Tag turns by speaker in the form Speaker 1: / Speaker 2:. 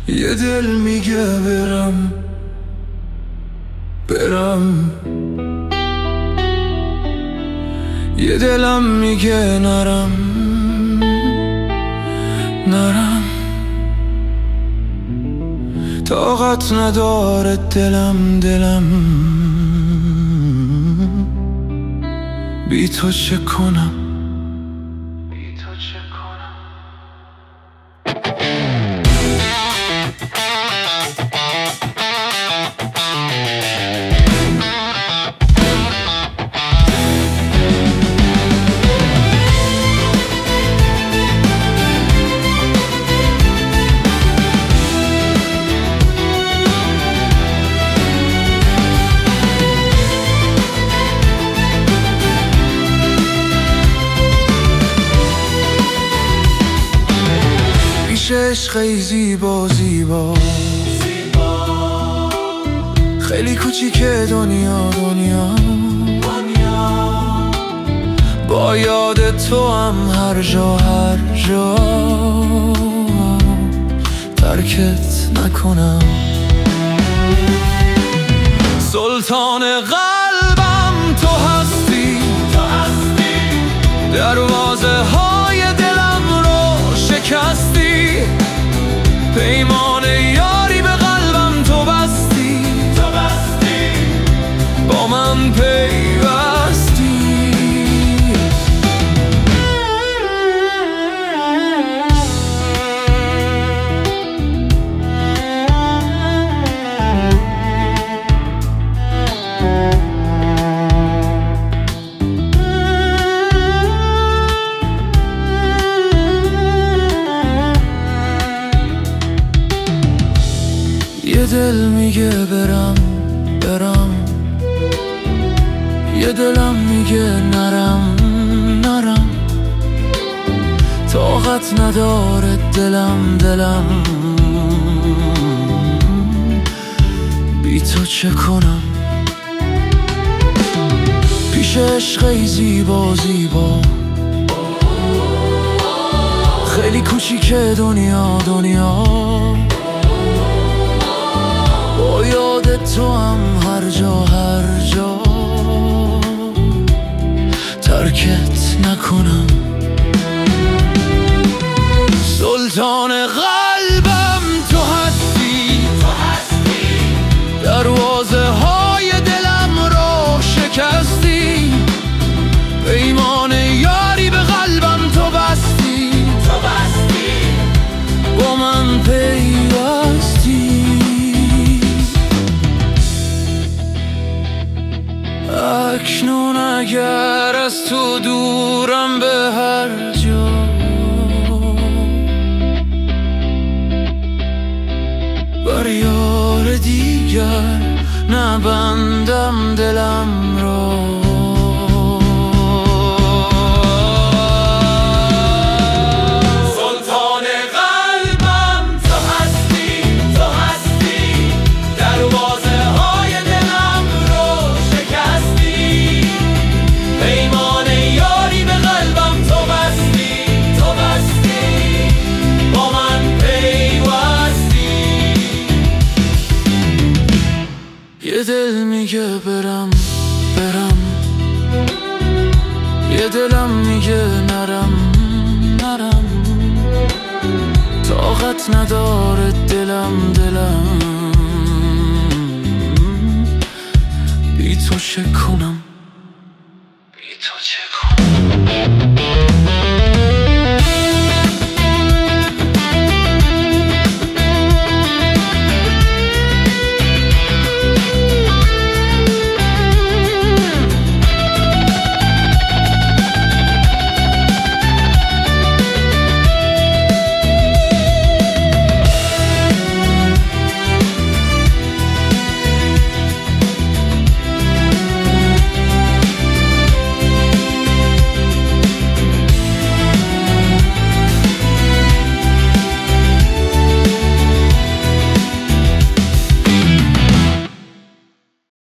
Speaker 1: یه دل میگه برم یه دلم میگه نرم طاقت نداره دلم بی تو چه کنم. عشقی زیبا خیلی کوچیکه دنیا با یاد تو هم هر جا ترکت نکنم. سلطان قلبم تو هستی دروازه های دلم رو شکستی، پیمان یاری به قلبم تو بستی با من پیوستی. یه دل میگه برم یه دلم میگه نرم طاقت نداره دلم بی تو چه کنم. پیش عشقی زیبا خیلی کوچیکه دنیا با یاد تو هم هر جا ترکت نکنم. سلطان قلبم تو هستی دروازه های دلم رو شکستی، پیمان یاری به قلبم تو بستی با من پیوستی. اکنون اگر از تو دورم به هر جا، بر یار دیگر نبندم دلم را. یه دل میگه برم یه دلم میگه نرم طاقت نداره دلم بی تو چه کنم.